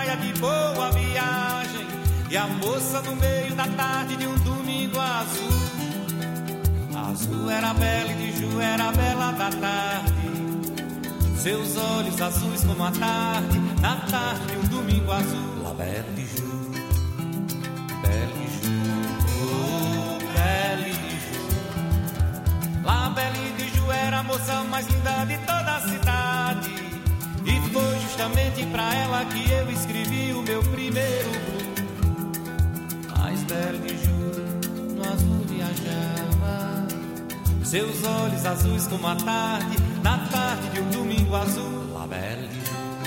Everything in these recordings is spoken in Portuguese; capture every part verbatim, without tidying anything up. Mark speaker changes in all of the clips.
Speaker 1: praia de Boa Viagem, e a moça no meio da tarde de um domingo azul. Azul era bela e de Ju era bela da tarde, seus olhos azuis como a tarde, na tarde de um domingo azul. La Belle de Ju, Belle de Ju, oh, Belle de Ju. La Belle de Ju era a moça mais linda de toda a cidade, e foi justamente pra ela que eu escrevi o meu primeiro blues. Mas Belle de Ju no azul viajava, seus olhos azuis como a tarde, na tarde de um domingo azul. La Belle de Ju.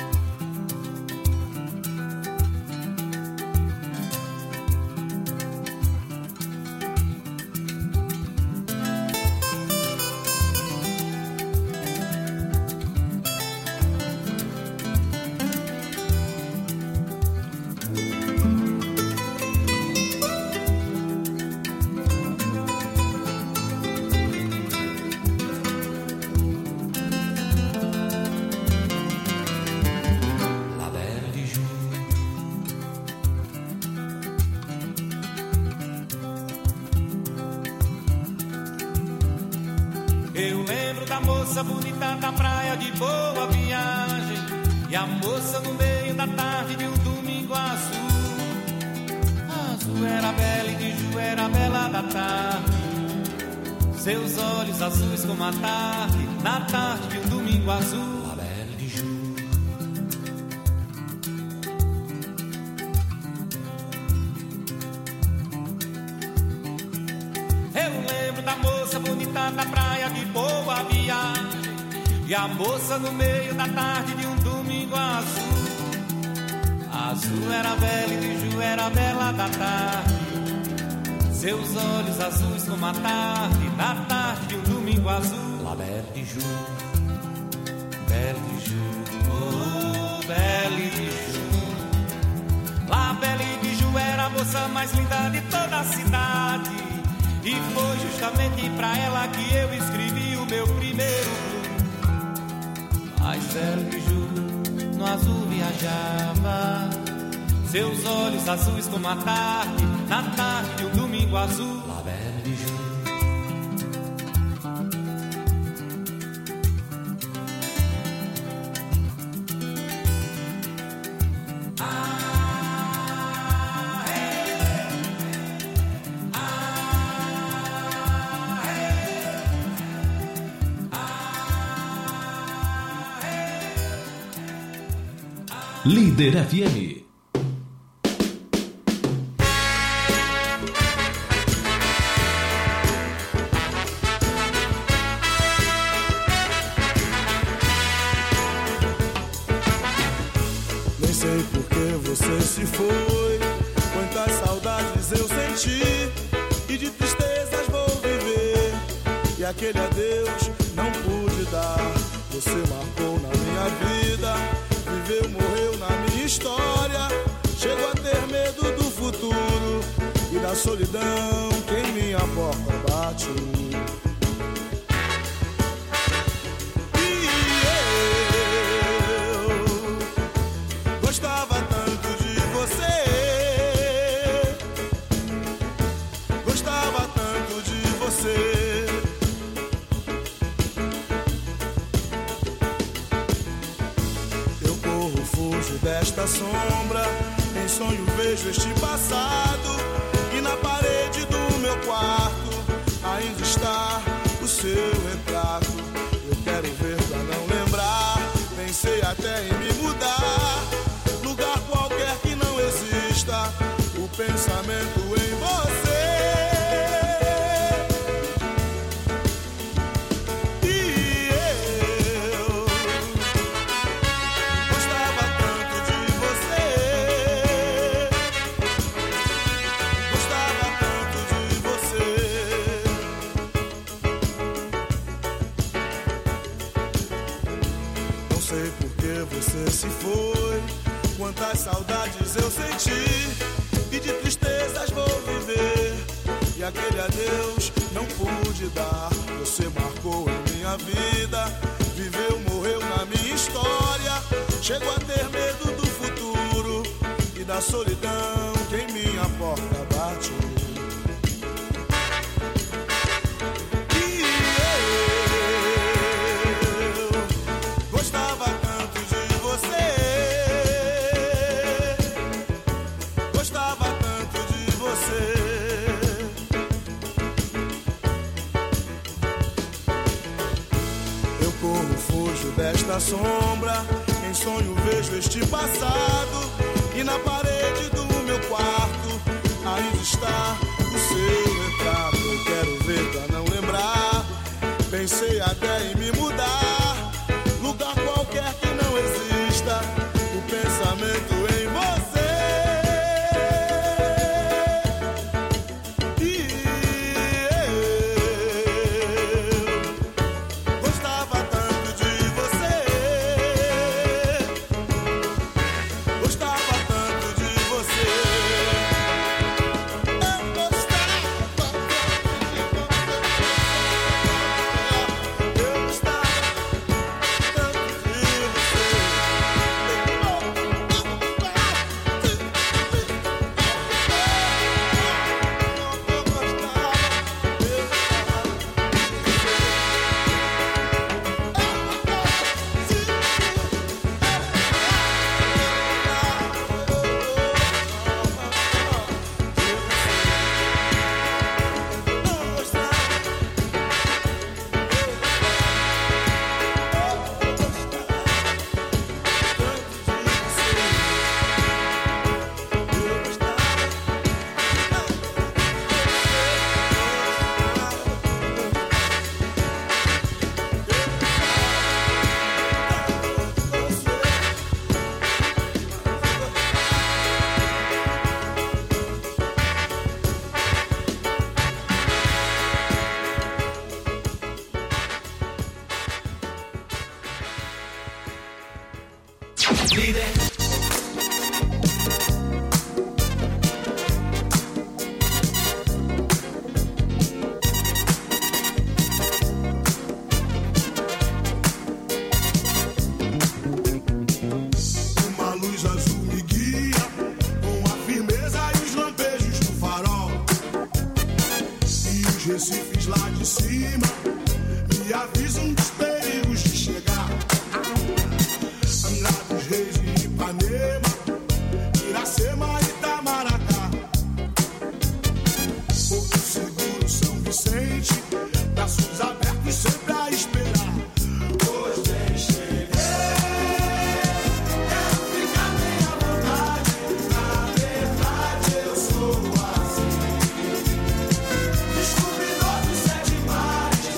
Speaker 1: Eu lembro da moça bonita da praia de Boa Viagem, e a moça no meio da tarde de um domingo azul. Azul era bela e de Ju era bela da tarde, seus olhos azuis como a tarde, na tarde de um domingo azul. La Belle de Ju. Eu lembro da moça bonita da praia de Boa Viagem, e a moça no meio da tarde de um domingo azul. Azul era bela e de Ju era bela da tarde, seus olhos azuis como a tarde, na tarde de um domingo azul. La Belle de Ju, Belle de Ju, oh, Belle de Ju. La Belle de Ju era a moça mais linda de toda a cidade, e foi justamente pra ela que eu escrevi o meu primeiro blues. Mas Belle de Ju no azul viajava, seus olhos azuis como a tarde, na tarde de um domingo azul. La Belle de Ju.
Speaker 2: Líder F M.
Speaker 3: Nem sei por que você se foi, quantas saudades eu senti, e de tristezas vou viver, e aquele adeus não pude dar. Você marcou na minha vida, viveu, morreu na minha história. Chego a ter medo do futuro e da solidão que em minha porta bate. E eu gostava tanto de você, gostava tanto de você. Desta sombra, em sonho vejo este passado, e na parede do meu quarto ainda está o seu retrato. Eu quero ver pra não lembrar, pensei até em me mudar, lugar qualquer que não exista o pensamento em você. Se foi, quantas saudades eu senti, e de tristezas vou viver, e aquele adeus não pude dar. Você marcou em minha vida, viveu, morreu na minha história. Chego a ter medo do futuro da solidão que em minha porta bate. E eu gostava tanto de você, gostava tanto de você. Eu corro, fujo desta sombra, em sonho vejo este passado. E na parede do meu quarto ainda está o seu retrato. Eu quero ver pra não lembrar. Pensei até em me mudar, lugar qualquer que não exista o pensamento em você. E eu gostava tanto de você, gostava. Recifes lá de cima me avisam dos perigos de chegar. Angra dos Reis e Ipanema, Iracema e Itamaracá, Porto Seguro, São Vicente, braços abertos sempre a esperar. Hoje cheguei, quero ficar bem à vontade. Na verdade eu sou assim, descobridor dos sete mares,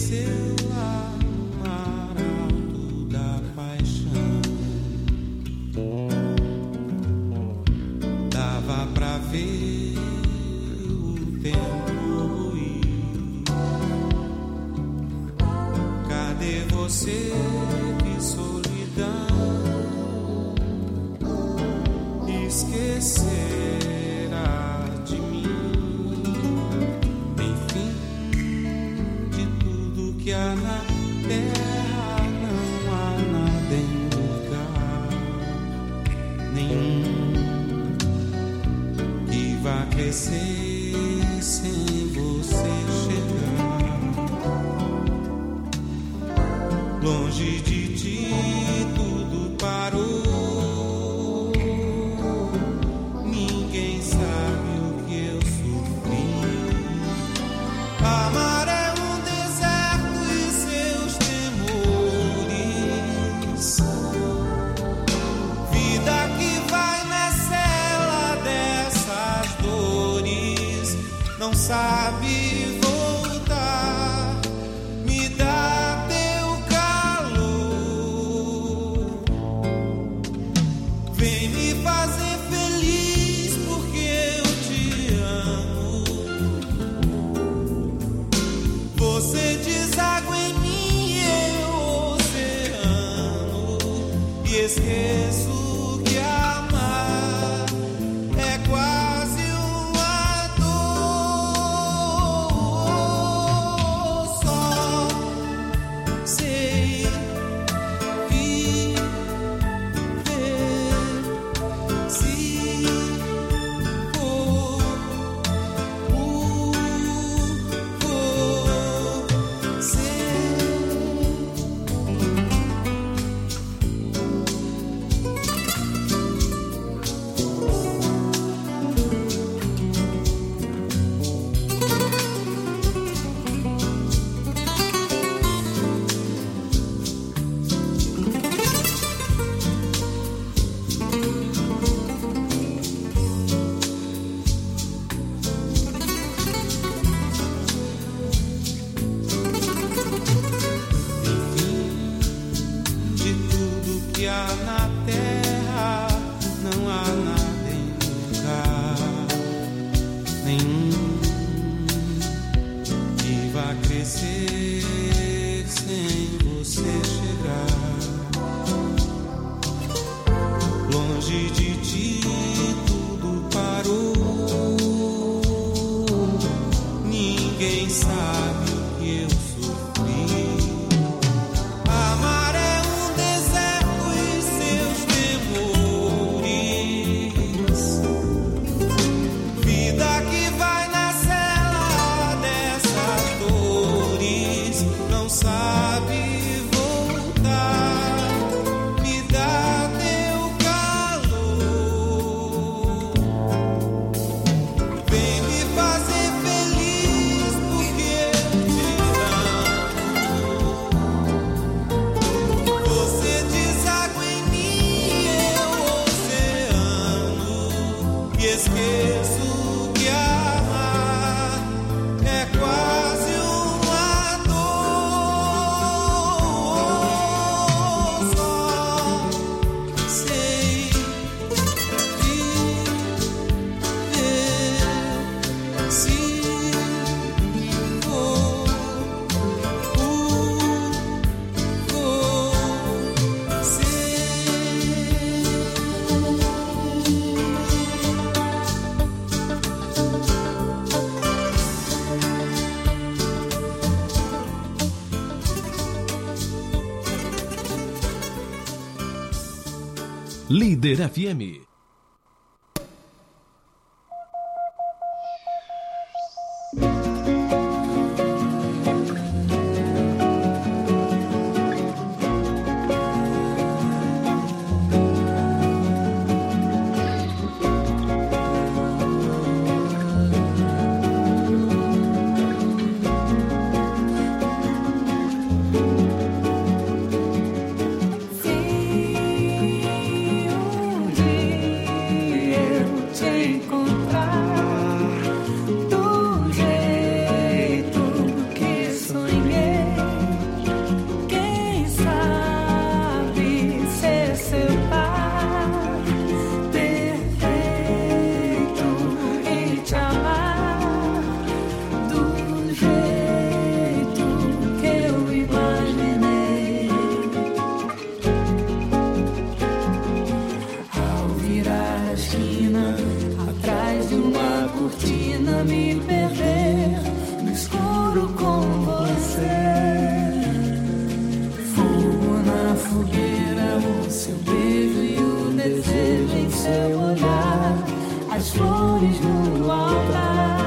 Speaker 4: desceu lá no mar alto da paixão. Dava pra ver o tempo ir. Cadê você? Que solidão esquecerá de mim. Enfim, de tudo que há na terra, não há nada em lugar nenhum que vá crescer sem você chegar. Longe de ti tudo parou. Ninguém sabe o que eu sofri. Amar é um deserto e seus temores. Vida que vai na cela dessas dores. Não sabe voltar. Me dá teu calor. Vem me fazer feliz porque eu te amo. Você deságua em mim, eu oceano. E esqueço que amar é quase uma dor. Só sei viver se for por você. De tudo que há na terra, não há nada em lugar nenhum que vá crescer sem você chegar. Longe de ti tudo parou. Ninguém sabe o que eu sofri. Amar é um deserto e seus temores. Vida que vai na cela dessas dores. Não sabe voltar. Me dá teu calor. Vem me fazer feliz porque eu te amo. Você deságua em mim, eu oceano. E esqueço que amar é quase uma dor. Só sei viver se for por você.
Speaker 2: Líder F M.
Speaker 5: Se um dia cortina me perder no escuro com você. Fogo na fogueira, o seu beijo e o desejo em seu olhar, as flores no altar.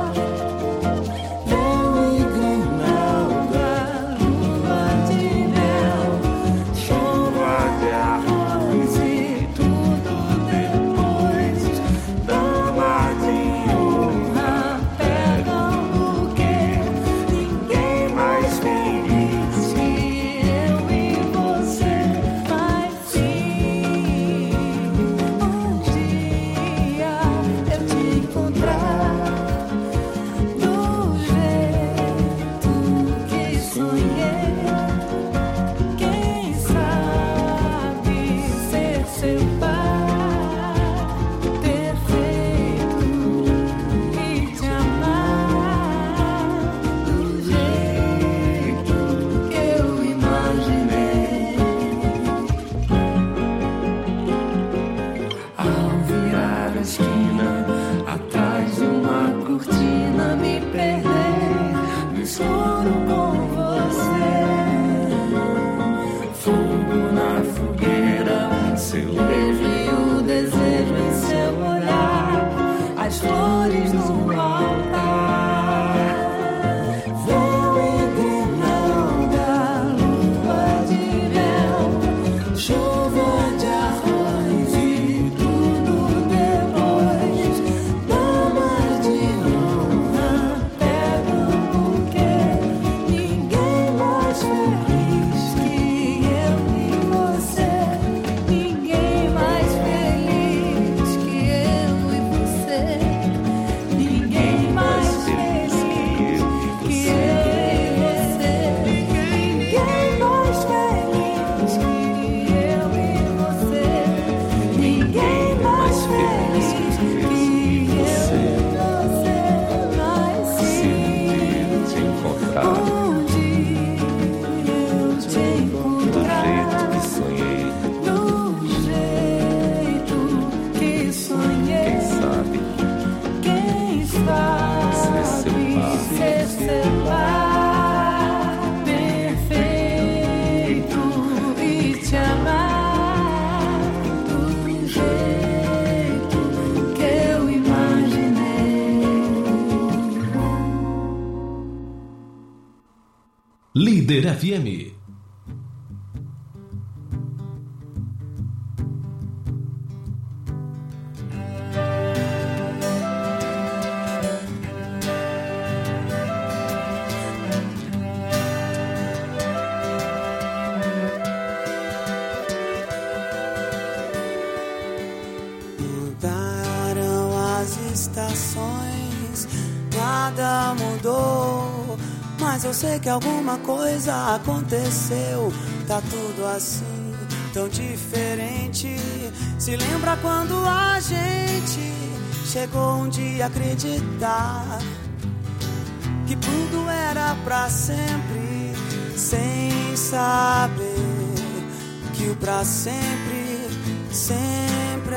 Speaker 2: Líder F M.
Speaker 4: Mudaram as estações, nada mudou. Mas eu sei que alguma coisa aconteceu. Tá tudo assim, tão diferente. Se lembra quando a gente chegou um dia a acreditar que tudo era pra sempre, sem saber que o pra sempre sempre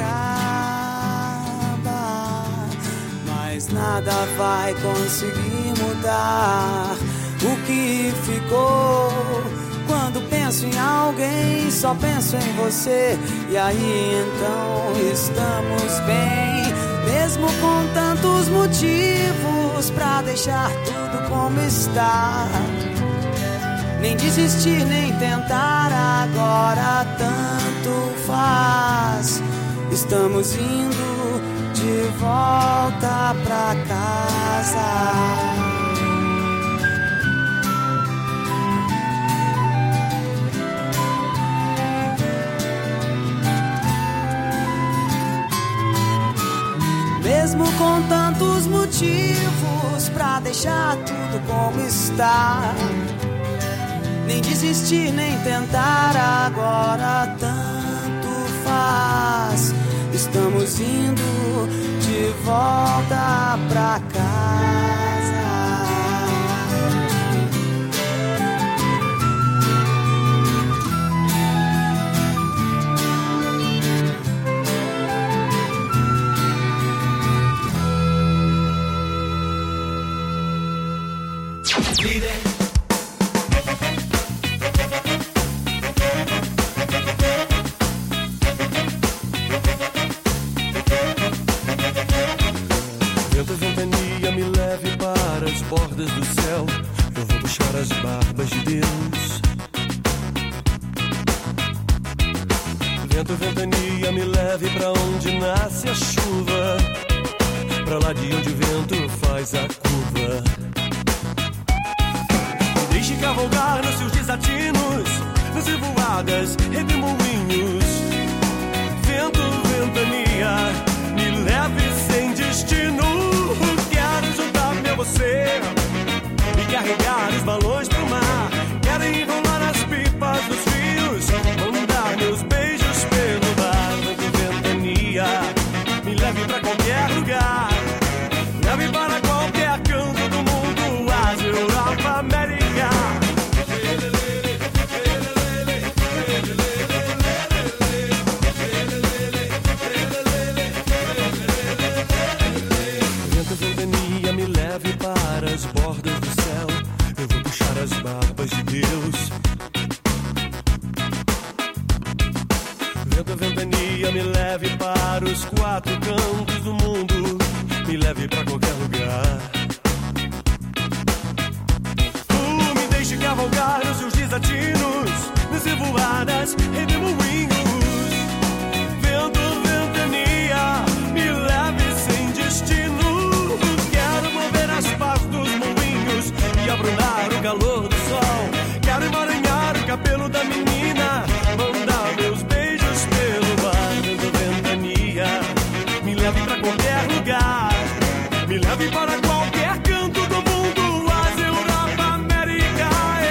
Speaker 4: acaba. Mas nada vai conseguir mudar o que ficou. Quando penso em alguém, só penso em você. E aí então estamos bem, mesmo com tantos motivos pra deixar tudo como está. Nem desistir, nem tentar, agora tanto faz. Estamos indo de volta pra casa. Mesmo com tantos motivos pra deixar tudo como está. Nem desistir, nem tentar, agora tanto faz. Estamos indo de volta pra casa.
Speaker 3: ventania me leve pra onde nasce a chuva, pra lá de onde o vento faz a curva. Me deixe cavalgar nos seus desatinos, nas revoadas, redemoinhos. Vento, ventania, me leve sem destino. Quero juntar-me a você e carregar os balões pro mar. Quero enrolar as pipas dos fios, mandar meus beijos pelo mar. Vento, ventania, me leve pra qualquer lugar. Leve para qualquer canto do mundo, Ásia, Europa, América. Vento, ventania, me leve para as bordas do céu. Eu vou puxar as barbas de Deus. Vento, ventania, me leve para os quatro cantos do mundo. Me leve pra qualquer lugar. Tu me deixe cavalgar nos seus desatinos, nas revoadas, redemoinhos. Vento, ventania, me leve sem destino. Quero mover as pás dos moinhos e abrandar o calor do sol. Quero emaranhar o cabelo da menina, mandar meus beijos pelo ar. Vento, ventania, me leve pra qualquer lugar. Me leve para qualquer canto do mundo, Ásia, Europa, América.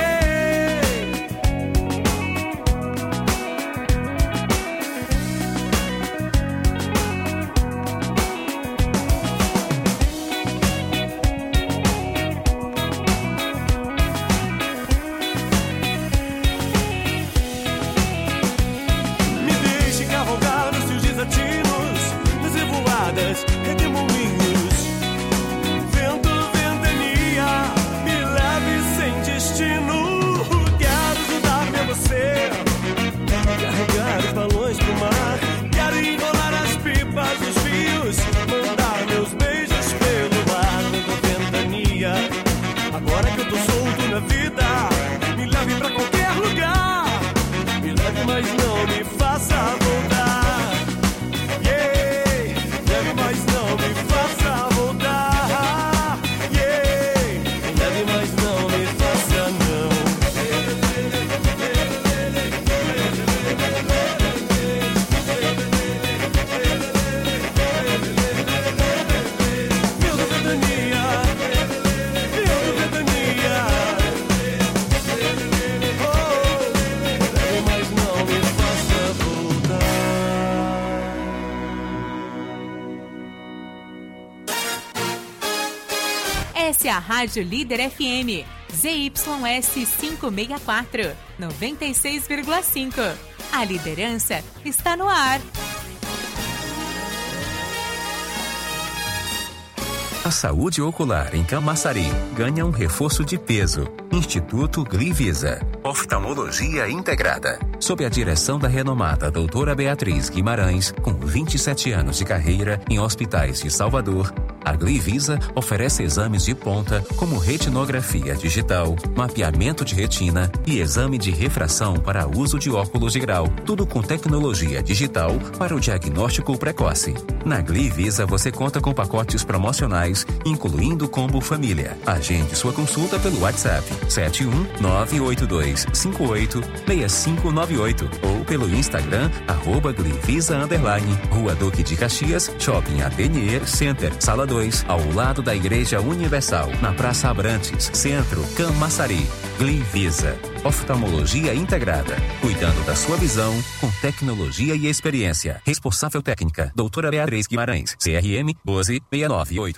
Speaker 3: Me deixe cavalgar nos seus desatinos, nas revoadas, redemoinhos. Carregar os balões pro mar. Quero enrolar as pipas dos fios, mandar meus beijos pelo ar. Vento, ventania, agora que eu tô solto na vida, me leve pra qualquer lugar. Me leve, mas não me faça voltar. Yeah, leve, mas não me faça voltar. Yeah, leve, mas não me faça não.
Speaker 6: Essa é a Rádio Líder F M, Z Y S quinhentos e sessenta e quatro, noventa e seis vírgula cinco. A liderança está no ar.
Speaker 7: A saúde ocular em Camaçari ganha um reforço de peso. Instituto Glivisa. Oftalmologia integrada. Sob a direção da renomada doutora Beatriz Guimarães, com vinte e sete anos de carreira em hospitais de Salvador, a Glivisa oferece exames de ponta como retinografia digital, mapeamento de retina e exame de refração para uso de óculos de grau. Tudo com tecnologia digital para o diagnóstico precoce. Na Glivisa você conta com pacotes promocionais, incluindo combo família. Agende sua consulta pelo WhatsApp sete um nove oito dois cinco oito seis cinco nove oito ou pelo Instagram arroba Glivisa underline, Rua Duque de Caxias, Shopping Atelier Center, Sala dois, ao lado da Igreja Universal, na Praça Abrantes, Centro, Camaçari. Glivisa. Oftalmologia integrada. Cuidando da sua visão com tecnologia e experiência. Responsável técnica, doutora Beatriz Guimarães. C R M doze seis nove oito.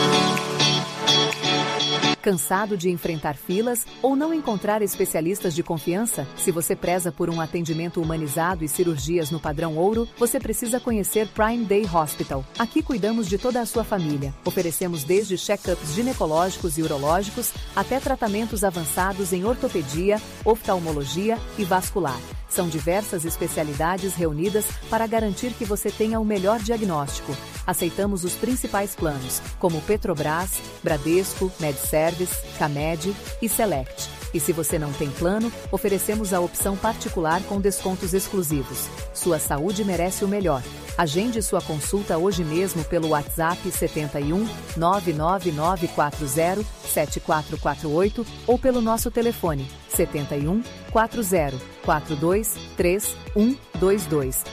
Speaker 8: Cansado de enfrentar filas ou não encontrar especialistas de confiança? Se você preza por um atendimento humanizado e cirurgias no padrão ouro, você precisa conhecer Prime Day Hospital. Aqui cuidamos de toda a sua família. Oferecemos desde check-ups ginecológicos e urológicos até tratamentos avançados em ortopedia, oftalmologia e vascular. São diversas especialidades reunidas para garantir que você tenha o melhor diagnóstico. Aceitamos os principais planos, como Petrobras, Bradesco, MedService, Camed e Select. E se você não tem plano, oferecemos a opção particular com descontos exclusivos. Sua saúde merece o melhor. Agende sua consulta hoje mesmo pelo WhatsApp setenta e um, nove nove nove quatro zero, sete quatro quatro oito ou pelo nosso telefone setenta e um, quatro zero, quatro dois três, um dois dois.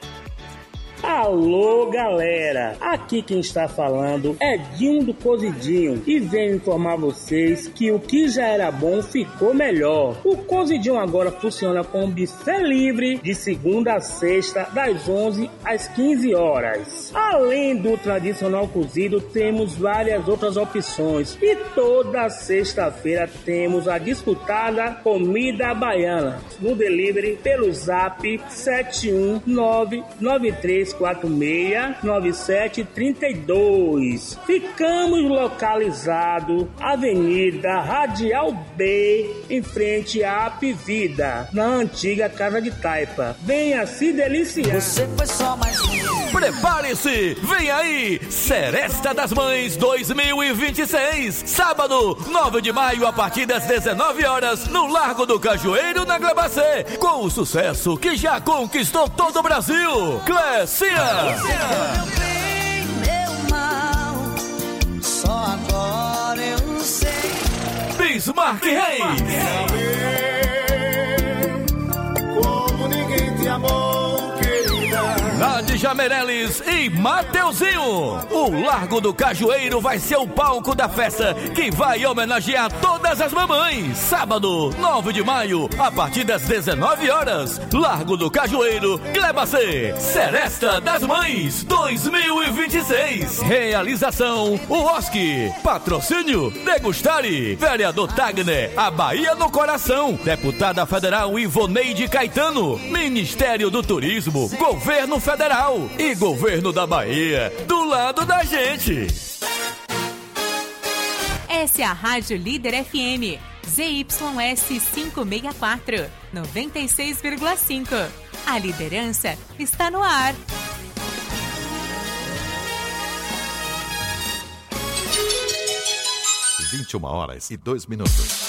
Speaker 9: Alô, galera! Aqui quem está falando é Dinho do Cozidinho e venho informar vocês que o que já era bom ficou melhor. O Cozidinho agora funciona com buffet livre de segunda a sexta, das onze às quinze horas. Além do tradicional cozido, temos várias outras opções e toda sexta-feira temos a disputada comida baiana no delivery pelo zap sete um nove nove três quatro seis nove sete três dois. Ficamos localizados Avenida Radial B, em frente à Apivida, na antiga Casa de Taipa. Venha se deliciar.
Speaker 10: Você foi só mais um.
Speaker 2: Prepare-se, vem aí, Seresta das Mães dois mil e vinte e seis, sábado, nove de maio, a partir das dezenove horas, no Largo do Cajueiro, na Glebacê, com o sucesso que já conquistou todo o Brasil, Clécia.
Speaker 4: Meu bem, meu mal, só agora eu sei.
Speaker 2: Bismarck Reis.
Speaker 3: Como ninguém te amou, querida.
Speaker 2: Nádia Meirelles e Mateuzinho. O Largo do Cajueiro vai ser o palco da festa que vai homenagear todas as mamães. Sábado, nove de maio, a partir das dezenove horas. Largo do Cajueiro, Glebacê, Seresta das Mães dois mil e vinte e seis. Realização, o Osc. Patrocínio, Degustare. Vereador Tagner, a Bahia no coração. Deputada Federal Ivoneide Caetano. Ministério do Turismo, Governo Federal e Governo da Bahia, do lado da gente.
Speaker 6: Essa é a Rádio Líder F M, Z Y S quinhentos e sessenta e quatro, noventa e seis vírgula cinco. A liderança está no ar.
Speaker 11: vinte e uma horas e dois minutos.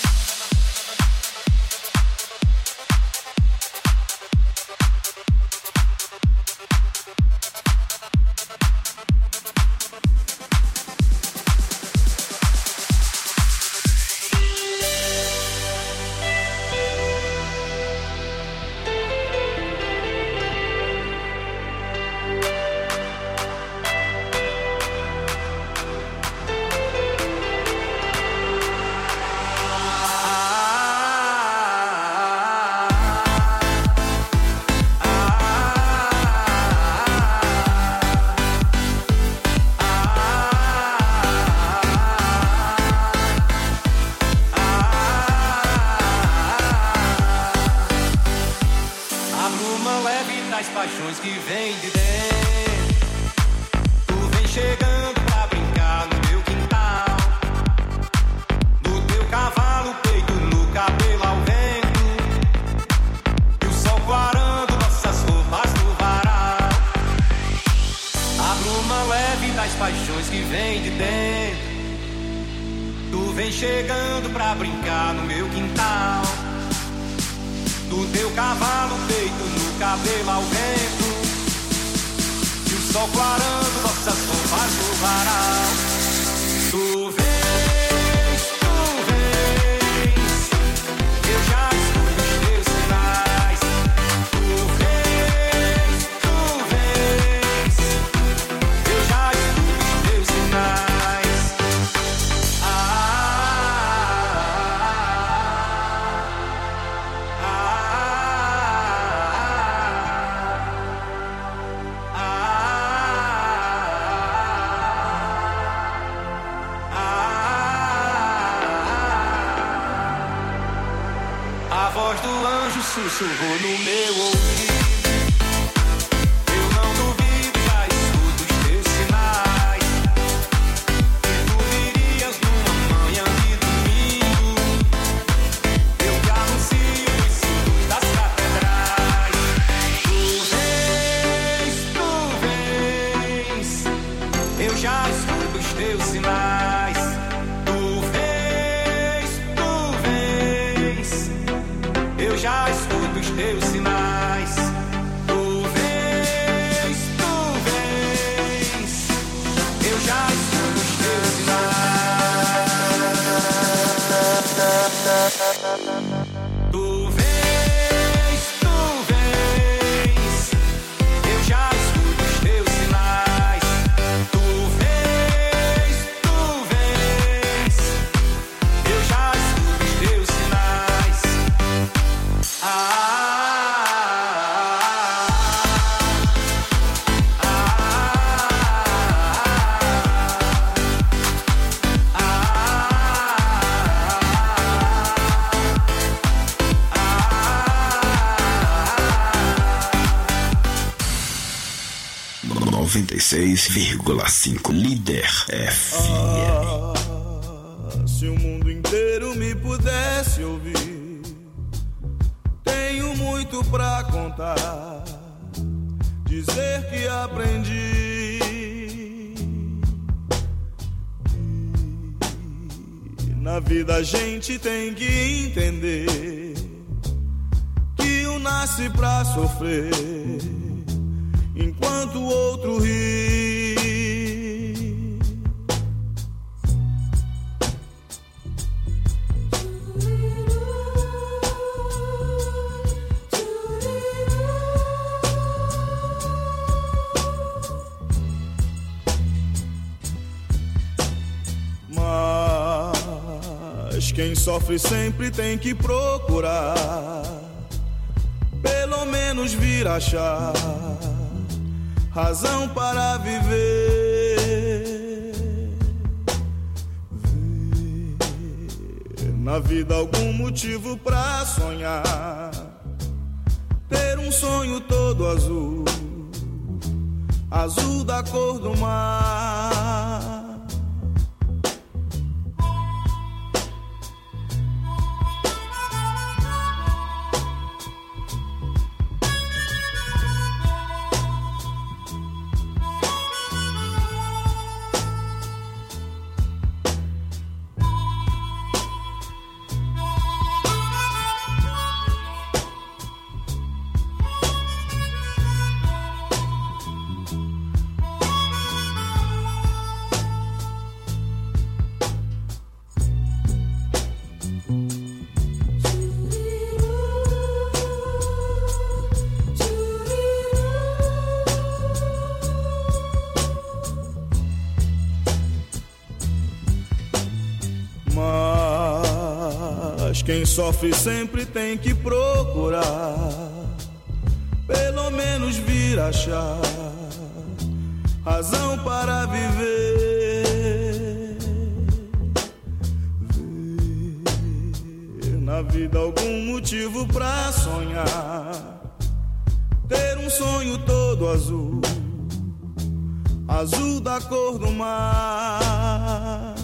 Speaker 1: Sussurrou no meu ouvido. Eu não duvido, já escuto os teus sinais. Que tu virias numa manhã de domingo. Eu te anuncio os sinos das catedrais. Tu vens, tu vens. Eu já escuto os teus sinais. Tu vens, tu vens. teus sinais. Tu vês, tu vês, eu já escuto os teus sinais. Tu vês, tu vês, eu já escuto os teus sinais. Tu vês, tu vês, eu já escuto os teus sinais. Ah, ah, ah,
Speaker 12: noventa e seis vírgula cinco Líder F M.
Speaker 3: Ah, se o mundo inteiro me pudesse ouvir, tenho muito pra contar, dizer que aprendi. E na vida a gente tem que entender que um nasce pra sofrer, enquanto o outro ri. Mas quem sofre sempre tem que procurar, pelo menos vir achar razão para viver. Ver na vida algum motivo pra sonhar, ter um sonho todo azul, azul da cor do mar. Mas quem sofre sempre tem que procurar, pelo menos vir achar razão para viver. Ver na vida algum motivo pra sonhar, ter um sonho todo azul, azul da cor do mar.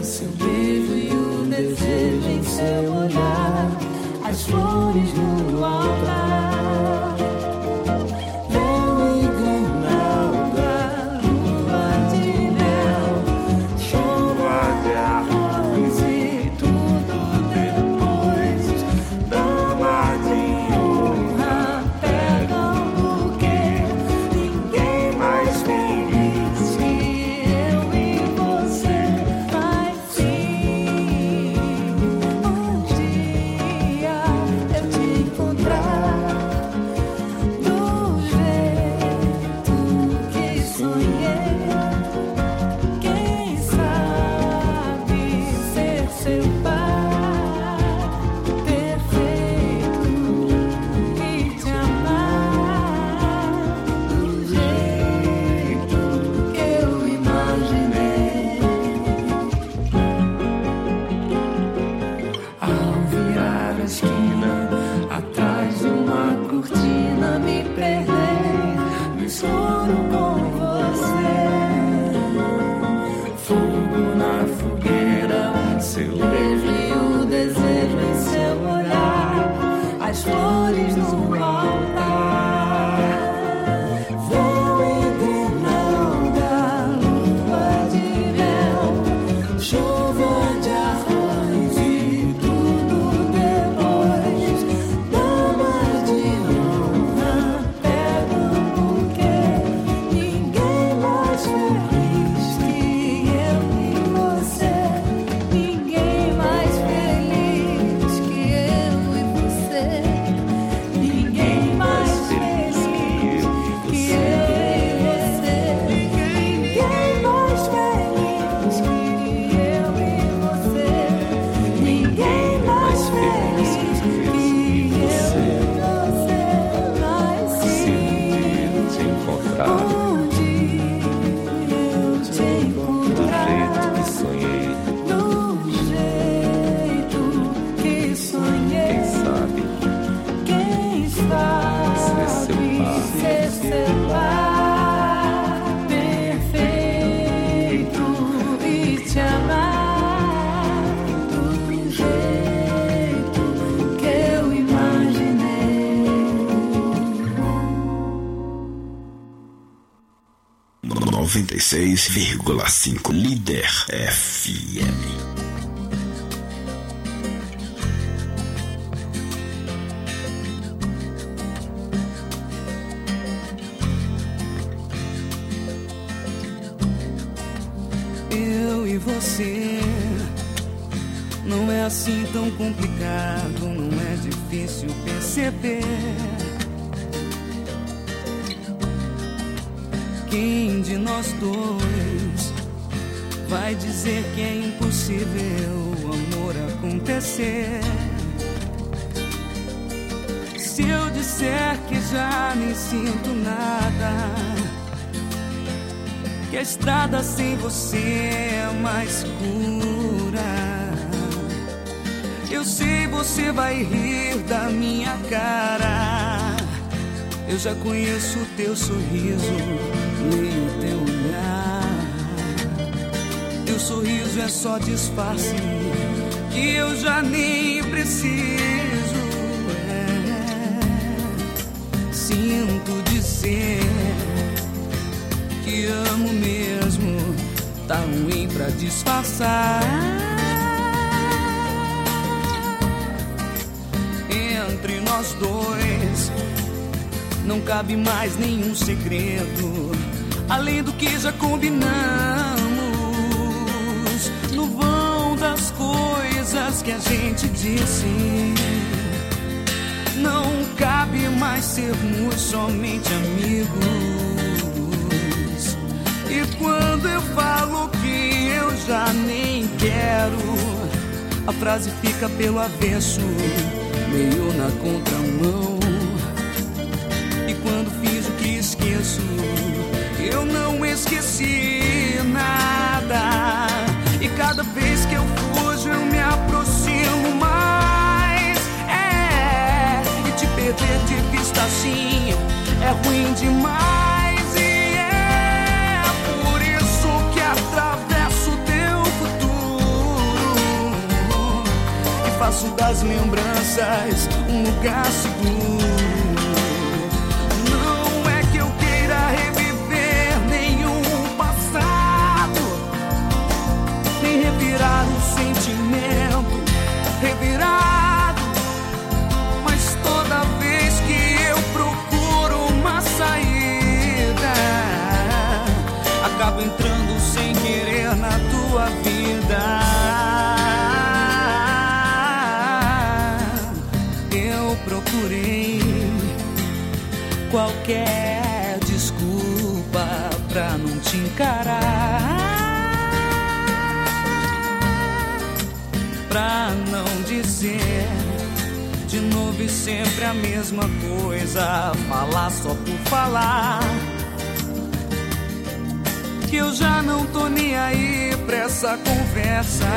Speaker 5: seu beijo e o desejo em seu olhar, as flores no altar. Vem Ignalda, lua de mel, chuva de arroz e tudo depois. Dama de honra, pega um buquê, ninguém mais feliz que eu e você. Mas sim, um dia eu te encontrar do jeito que sonhei. Quem sabe ser seu pai perfeito e te amar do jeito que eu imaginei. Ao virar a esquina, atrás de uma cortina, me perder no escuro com você. Fogo na fogueira, seu beijo e o desejo em seu olhar, as flores no altar. Vem Ignalda, lua de mel, chuva de arroz e tudo depois. Damas de honra, pega um buquê, ninguém mais feliz que eu e você. Ninguém mais feliz que eu e você. Ninguém mais feliz que eu e você. Ninguém mais feliz que eu e você. Ninguém mais feliz que eu e você. Mas sim,
Speaker 7: te encontrar
Speaker 5: onde eu te encontrar
Speaker 7: que sonhei.
Speaker 5: do jeito que sonhei.
Speaker 7: Quem sabe
Speaker 5: Quem sabe ser seu lar perfeito e te amar do jeito que eu imaginei.
Speaker 12: noventa e seis vírgula cinco Líder F M.
Speaker 4: Eu e você, não é assim tão complicado, não é difícil perceber. Quem de nós dois vai dizer que é impossível o amor acontecer? Se eu disser que já nem sinto nada, que a estrada sem você é mais escura, eu sei você vai rir da minha cara. Eu já conheço o teu sorriso, nem o teu olhar. Teu sorriso é só disfarce que eu já nem preciso. É. Sinto dizer que amo mesmo, tá ruim pra disfarçar. Entre nós dois não cabe mais nenhum segredo, além do que já combinamos. No vão das coisas que a gente disse, não cabe mais sermos somente amigos. E quando eu falo que eu já nem quero, a frase fica pelo avesso, meio na contramão. E quando fiz o que esqueço, eu não esqueci nada. E cada vez que eu fujo, eu me aproximo mais. É, e te perder de vista assim é ruim demais. E é por isso que atravesso teu futuro das lembranças um lugar seguro. Não é que eu queira reviver nenhum passado, nem revirar um sentimento revirado, mas toda vez que eu procuro uma saída, acabo entrando sem querer na tua vida. Procurei qualquer desculpa pra não te encarar, pra não dizer de novo e sempre a mesma coisa, falar só por falar, que eu já não tô nem aí pra essa conversa,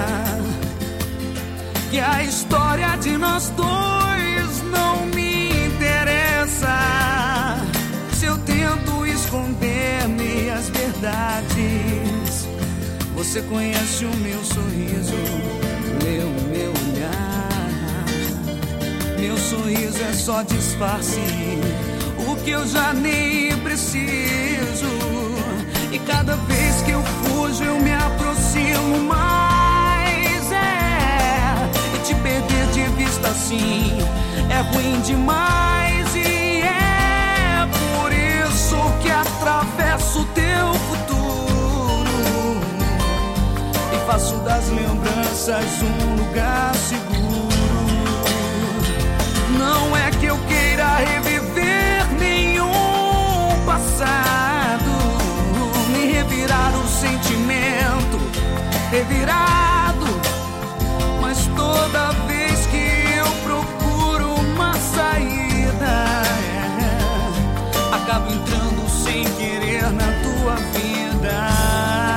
Speaker 4: que a história de nós dois não me interessa. Se eu tento esconder meias verdades, você conhece o meu sorriso, meu, meu olhar. Meu sorriso é só disfarce, o que eu já nem preciso. E cada vez que eu fujo eu me aproximo mais. É, e te perder de vista assim é ruim demais, e é por isso que atravesso o teu futuro e faço das lembranças um lugar seguro. Não é que eu queira reviver nenhum passado, nem revirar um sentimento revirado, mas toda vez que eu procuro uma saída, é, acabo entrando sem querer na tua vida.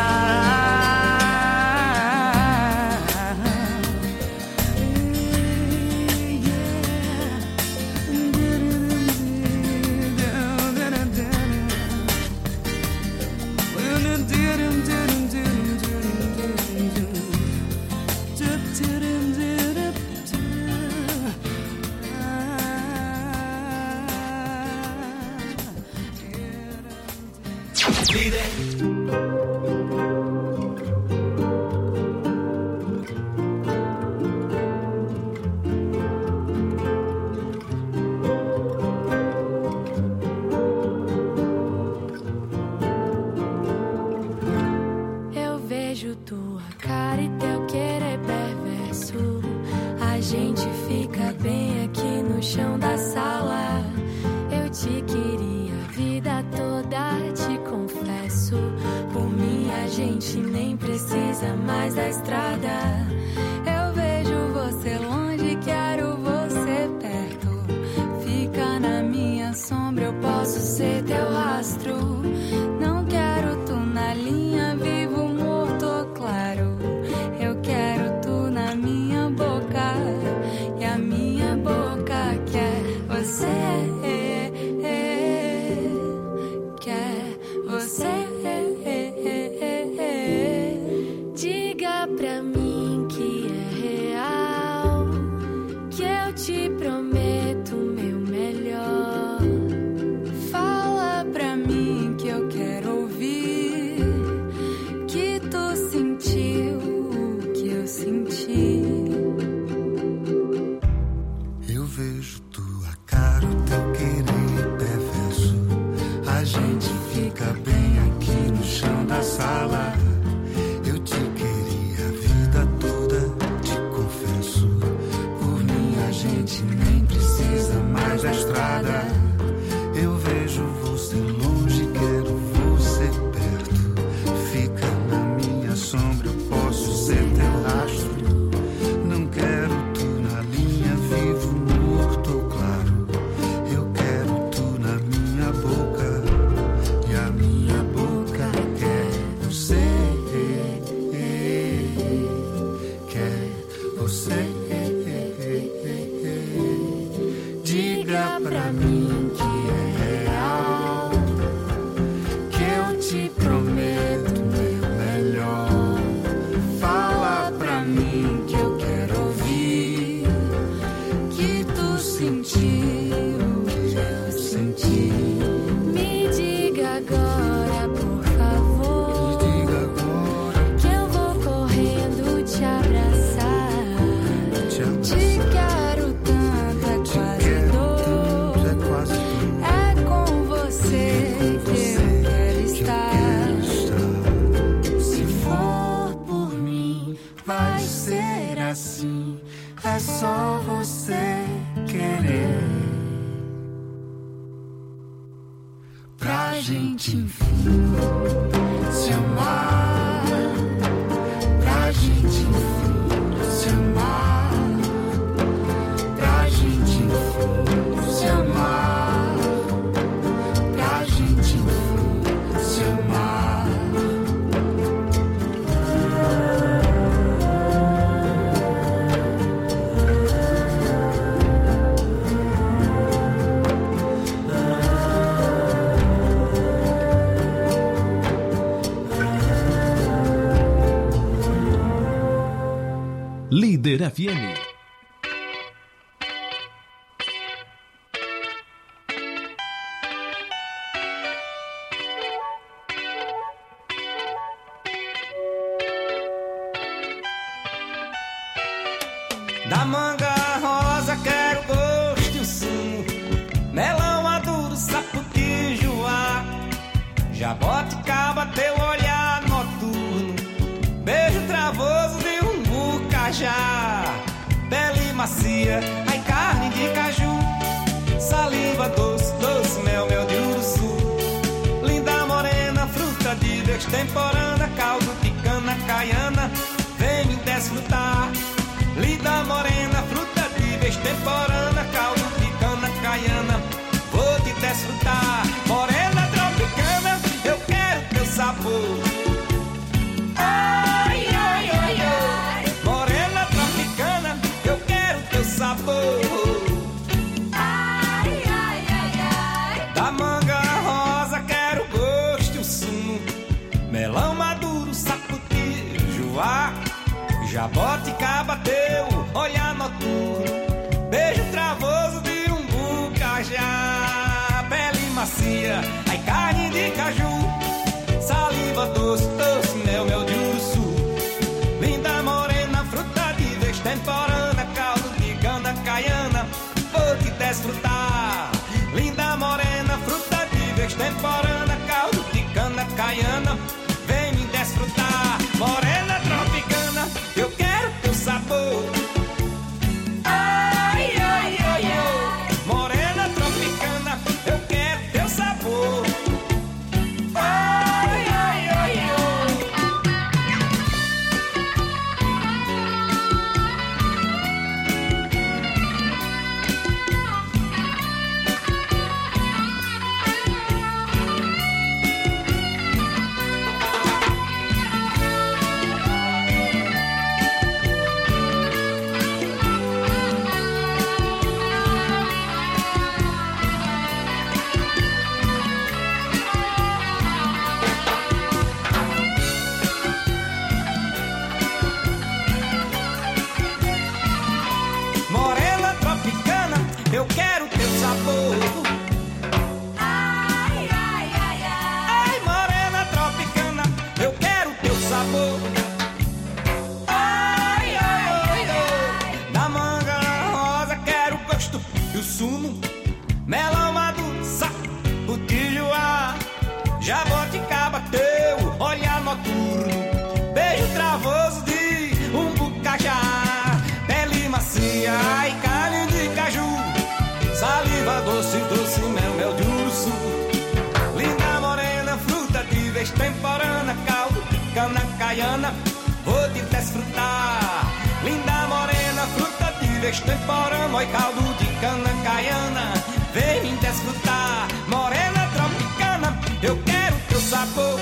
Speaker 13: Eu vejo tua cara e teu querer perverso. A gente fica bem aqui no chão da sala. Eu te queria a vida toda, te confesso. Por mim a gente nem precisa mais da estrada. Eu vejo você longe, quero você perto. Fica na minha sombra, eu posso ser teu rastro. Não quero tu na linha, vivo morto ou claro. Eu quero tu na minha boca, e a minha boca quer você. Quer você. Diga pra mim que é real, que eu te prometo meu melhor. Fala pra mim que eu quero ouvir, que tu sentiu o que eu senti.
Speaker 14: Eu vejo tua cara, o teu querer perverso. A gente fica bem aqui no chão da sala. Eu te queria a vida toda, te confesso. Por mim a gente nem precisa mais da estrada. Eu vejo você longe, quero você perto. Fica na minha sombra, eu posso ser teu rastro. Não quero tu na linha, vivo morto ou claro. Eu quero tu na minha boca, e a minha boca quer você. é só você querer. Pra gente enfim se amar, pra gente enfim se amar, pra gente enfim se amar, pra gente enfim se amar.
Speaker 15: Líder F M.
Speaker 1: Da manga rosa quero gosto e o sumo, melão maduro, saputi, joá, jaboticaba, teu olhar noturno, beijo travoso de um bucajá, pele macia, ai carne de caju, saliva doce, doce, mel, mel de uruçu, linda morena, fruta de destemporânea, caldo de cana caiana, vem me desfrutar. Linda morena, fruta de destemporânea, caldo de cana caiana, vou te desfrutar. Morena tropicana, eu quero teu sabor. Ai, ai, ai, ai. Morena tropicana, eu quero teu sabor. Ai, ai, ai, ai. Da manga rosa quero gosto e o sumo, melão maduro, saputi, joá, jaboticaba, teu olhar noturno, beijo travoso de um bucajá, pele macia, ai carne de caju, saliva doce, doce, mel, mel de uruçu, linda morena, fruta de destemporânea, caldo de cana caiana, vou te desfrutar. Linda morena, fruta de destemporânea, caldo de cana caiana, vem me desfrutar. Morena tropicana, eu quero teu sabor. Ai, ai, ai, ai. Morena tropicana, eu quero teu sabor. Ai, ai, ai, ai. Morena tropicana, eu quero teu sabor. Ai, ai, ai, ai. Ai, morena tropicana, eu quero teu sabor. Ai, ai, ai, ai. Da manga rosa quero gosto e o sumo, melão maduro, saputi, joá, jaboticaba, teu olhar noturno, beijo travoso de um bucajá, pele macia, ai carne de caju, saliva doce, doce, mel, mel de urso, linda morena, fruta de destemporânea, caldo de cana caiana, vou te desfrutar. Linda morena, fruta de destemporânea, oi caldo de cana caiana, vem me desfrutar. Morena tropicana, eu quero teu sabor.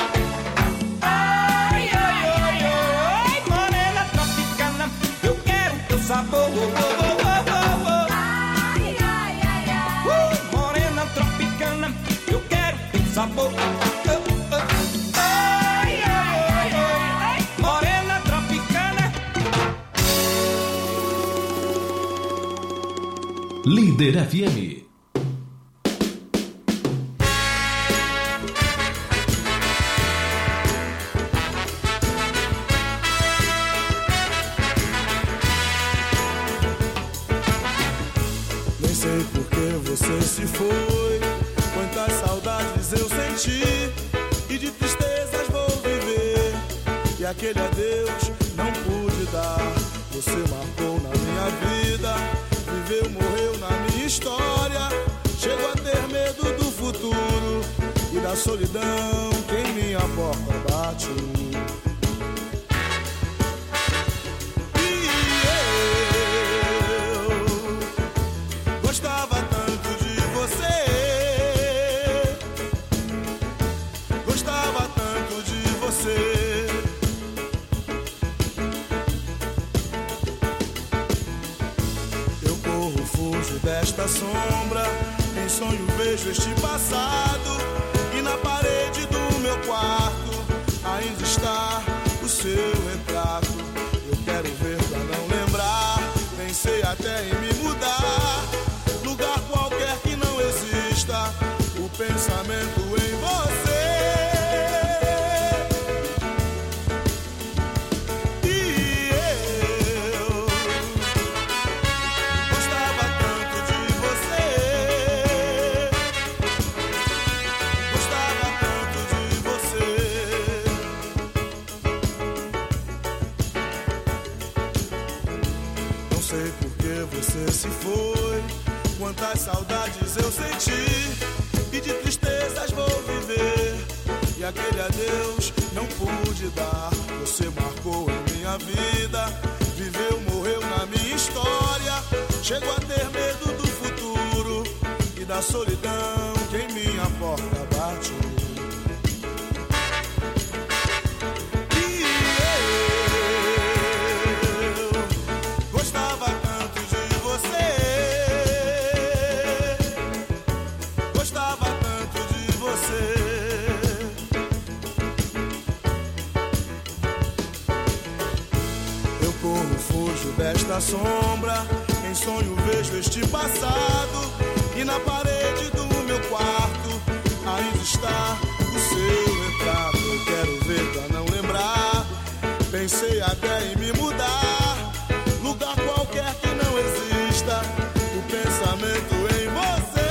Speaker 1: Ai, ai, ai, ai. Morena tropicana, eu quero teu sabor. Ai, ai, ai, ai. Uh, morena tropicana, eu quero teu sabor. Ai, ai, ai, ai. Morena tropicana.
Speaker 15: Líder F M.
Speaker 3: Nem sei por que você se foi, quantas saudades eu senti, e de tristezas vou viver, e aquele adeus não pude dar. você marcou na minha vida. Viveu, morreu na minha história. Chego a ter medo do futuro e da solidão que em minha porta bate. Desta sombra, em sonho vejo este passado, e na parede do meu quarto ainda está o seu retrato. Eu quero ver pra não lembrar, pensei até em me mudar, lugar qualquer que não exista o pensamento em você. Se foi, quantas saudades eu senti, e de tristezas vou viver, e aquele adeus não pude dar. Você marcou em minha vida, viveu, morreu na minha história. Chego a ter medo do futuro e da solidão que em minha porta bate. Desta sombra, em sonho vejo este passado, e na parede do meu quarto ainda está o seu retrato. Eu quero ver pra não lembrar, pensei até em me mudar, lugar qualquer que não exista o pensamento em você.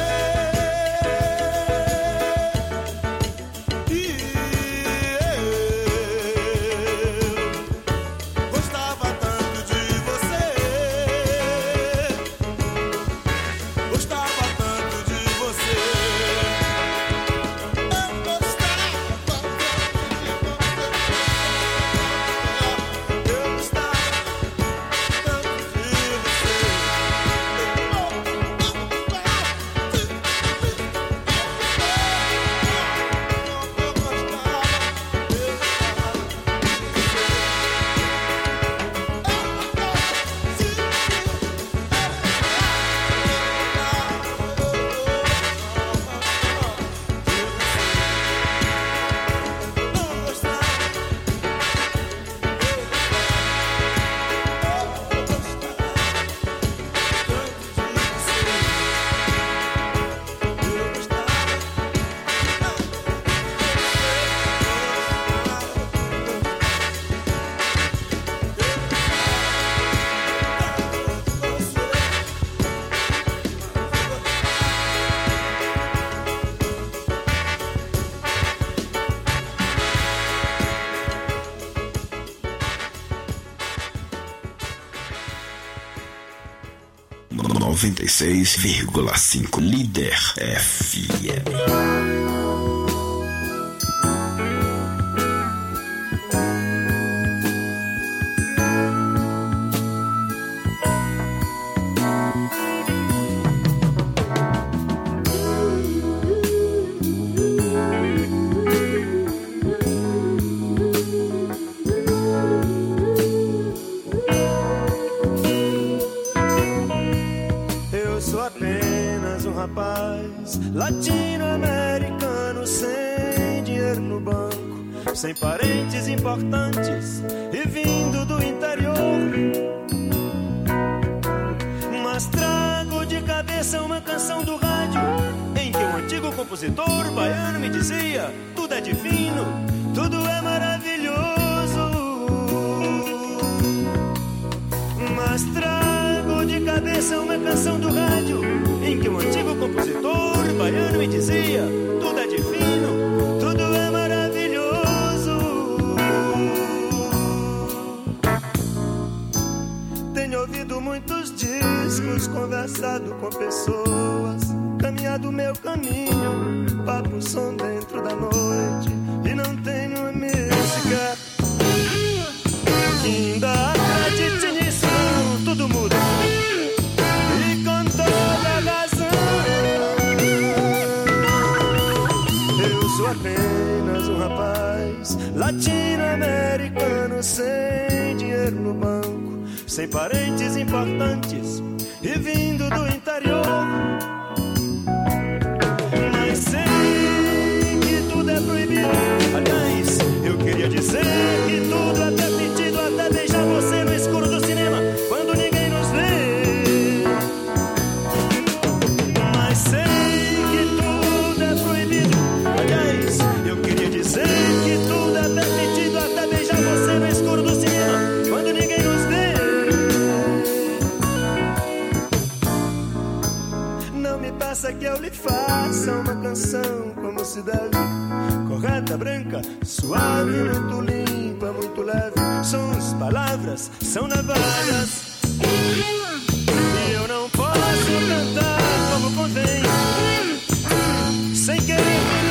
Speaker 12: noventa e seis vírgula cinco Líder F M.
Speaker 16: Latino-americano sem dinheiro no banco, sem parentes importantes e vindo do interior. Mas trago de cabeça uma canção do rádio em que um antigo compositor baiano me dizia: tudo é divino, tudo é maravilhoso. Mas trago de cabeça uma canção do rádio em que um antigo compositor baiano me dizia: tudo é divino, tudo é maravilhoso. anos conversado com pessoas, caminhado meu caminho, papo som dentro da noite, e não tenho uma música que ainda acredite nisso, não, tudo muda. E com toda razão, eu sou apenas um rapaz latino-americano sem dinheiro no banco, sem parentes importantes e vindo do interior. Mas sei que tudo é proibido. Aliás, eu queria dizer que tudo é permitido, até beijar você no escuro do cinema, quando ninguém nos vê. Mas sei que tudo é proibido. Aliás, eu queria dizer que tudo é permitido, até beijar você no escuro do cinema, quando ninguém nos vê. Não me peça que eu lhe faça uma canção como se deve, correta, branca, suave, muito limpa, muito leve. Sons, palavras, são navalhas, e eu não posso cantar como convém, sem querer